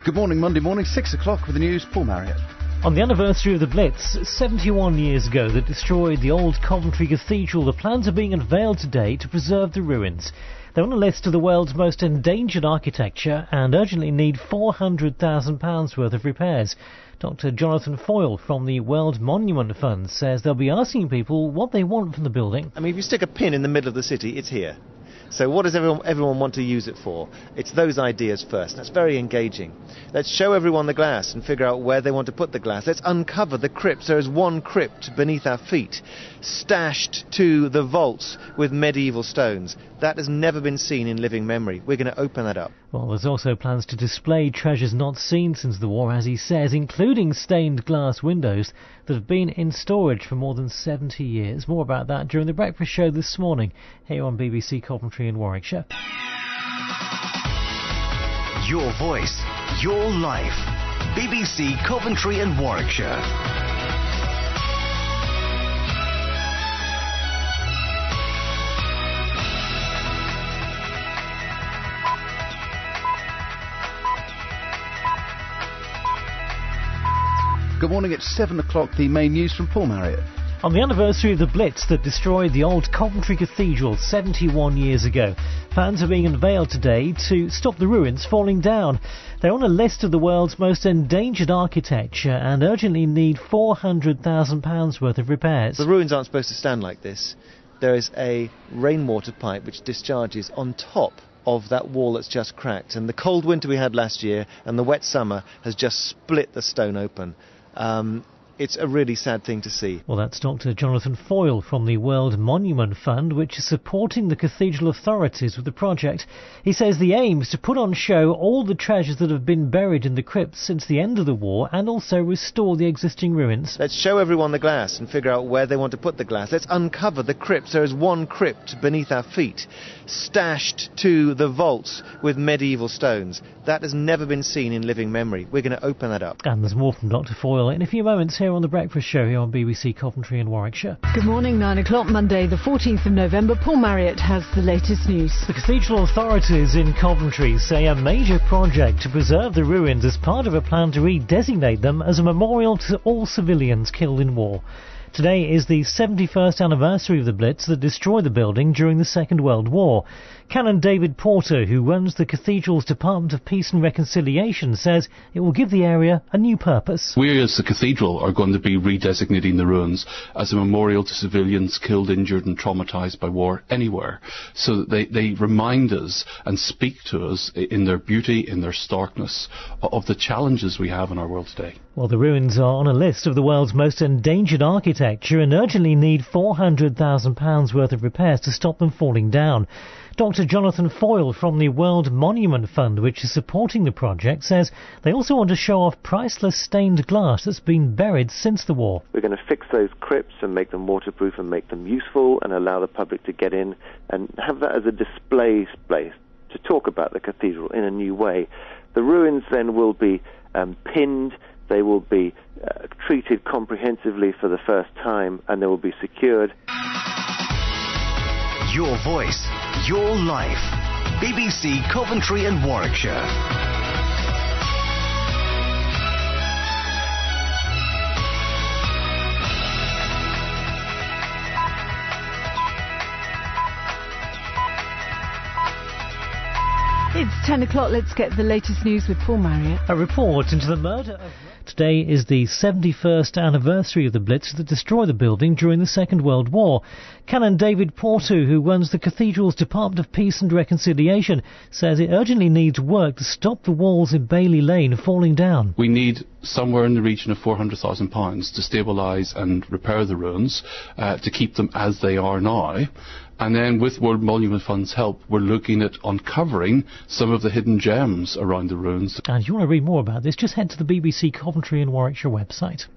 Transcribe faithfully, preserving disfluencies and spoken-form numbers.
Good morning, Monday morning, six o'clock with the news, Paul Marriott. On the anniversary of the Blitz, seventy-one years ago, that destroyed the old Coventry Cathedral, the plans are being unveiled today to preserve the ruins. They're on a list of the world's most endangered architecture and urgently need four hundred thousand pounds worth of repairs. Doctor Jonathan Foyle from the World Monument Fund says they'll be asking people what they want from the building. I mean, if you stick a pin in the middle of the city, it's here. So what does everyone, everyone want to use it for? It's those ideas first. That's very engaging. Let's show everyone the glass and figure out where they want to put the glass. Let's uncover the crypts. There is one crypt beneath our feet, stashed to the vaults with medieval stones. That has never been seen in living memory. We're going to open that up. Well, there's also plans to display treasures not seen since the war, as he says, including stained glass windows that have been in storage for more than seventy years. More about that during the breakfast show this morning here on B B C Coventry and Warwickshire. Your voice, your life. B B C Coventry and Warwickshire. Good morning, it's seven o'clock, the main news from Paul Marriott. On the anniversary of the Blitz that destroyed the old Coventry Cathedral seventy-one years ago, plans are being unveiled today to stop the ruins falling down. They're on a list of the world's most endangered architecture and urgently need four hundred thousand pounds worth of repairs. The ruins aren't supposed to stand like this. There is a rainwater pipe which discharges on top of that wall that's just cracked, and the cold winter we had last year and the wet summer has just split the stone open. Um, it's a really sad thing to see. Well, that's Doctor Jonathan Foyle from the World Monument Fund, which is supporting the cathedral authorities with the project. He says the aim is to put on show all the treasures that have been buried in the crypts since the end of the war and also restore the existing ruins. Let's show everyone the glass and figure out where they want to put the glass. Let's uncover the crypts. There is one crypt beneath our feet, stashed to the vaults with medieval stones. That has never been seen in living memory. We're going to open that up. And there's more from Doctor Foyle in a few moments here on The Breakfast Show here on B B C Coventry and Warwickshire. Good morning, nine o'clock, Monday the fourteenth of November. Paul Marriott has the latest news. The cathedral authorities in Coventry say a major project to preserve the ruins is part of a plan to redesignate them as a memorial to all civilians killed in war. Today is the seventy-first anniversary of the Blitz that destroyed the building during the Second World War. Canon David Porter, who runs the cathedral's Department of Peace and Reconciliation, says it will give the area a new purpose. We as the cathedral are going to be redesignating the ruins as a memorial to civilians killed, injured and traumatised by war anywhere, so that they, they remind us and speak to us in their beauty, in their starkness, of the challenges we have in our world today. Well, the ruins are on a list of the world's most endangered architecture and urgently need four hundred thousand pounds worth of repairs to stop them falling down. Doctor Jonathan Foyle from the World Monument Fund, which is supporting the project, says they also want to show off priceless stained glass that's been buried since the war. We're going to fix those crypts and make them waterproof and make them useful and allow the public to get in and have that as a display place to talk about the cathedral in a new way. The ruins then will be um, pinned, they will be uh, treated comprehensively for the first time, and they will be secured. Your voice, your life. B B C Coventry and Warwickshire. It's ten o'clock. Let's get the latest news with Paul Marriott. A report into the murder of... Today is the seventy-first anniversary of the Blitz that destroyed the building during the Second World War. Canon David Porter, who runs the cathedral's Department of Peace and Reconciliation, says it urgently needs work to stop the walls in Bailey Lane falling down. We need somewhere in the region of four hundred thousand pounds to stabilise and repair the ruins, uh, to keep them as they are now. And then with World Monument Fund's help, we're looking at uncovering some of the hidden gems around the ruins. And if you want to read more about this, just head to the B B C Coventry and Warwickshire website.